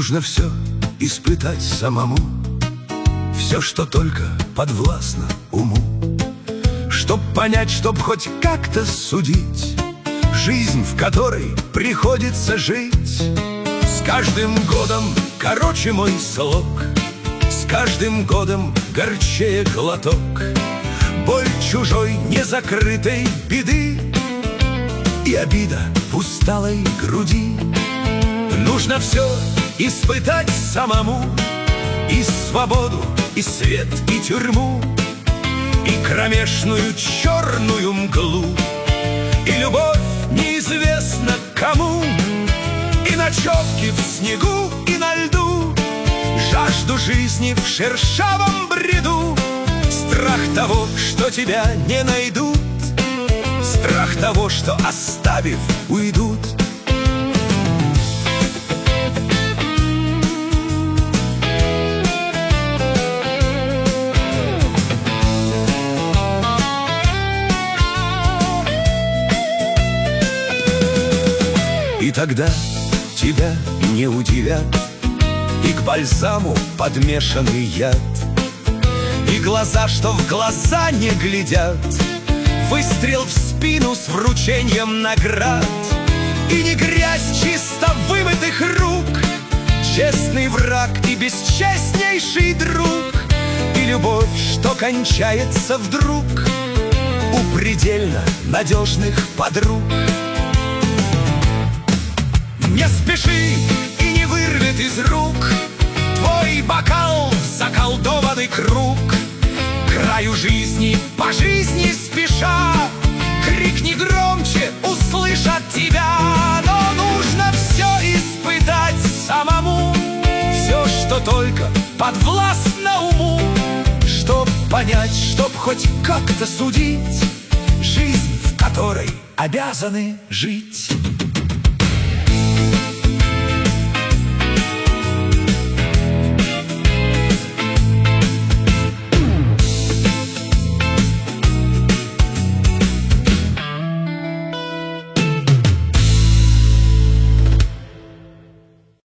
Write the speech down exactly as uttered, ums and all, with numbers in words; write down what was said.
Нужно все испытать самому, все, что только подвластно уму, чтоб понять, чтоб хоть как-то судить жизнь, в которой приходится жить. С каждым годом короче мой слог, с каждым годом горчее глоток. Боль чужой незакрытой беды и обида в усталой груди. Нужно все испытать самому, и свободу, и свет, и тюрьму, и кромешную черную мглу, и любовь неизвестно кому, и ночевки в снегу и на льду, жажду жизни в шершавом бреду, страх того, что тебя не найдут, страх того, что, оставив, уйдут. И тогда тебя не удивят и к бальзаму подмешанный яд, и глаза, что в глаза не глядят, выстрел в спину с вручением наград, и не грязь чисто вымытых рук, честный враг и бесчестнейший друг, и любовь, что кончается вдруг у предельно надежных подруг. Не спеши и не вырвет из рук твой бокал в заколдованный круг. Краю жизни по жизни спеша, крикни громче, услышат тебя. Но нужно все испытать самому, все, что только подвластно уму, чтоб понять, чтоб хоть как-то судить жизнь, в которой обязаны жить.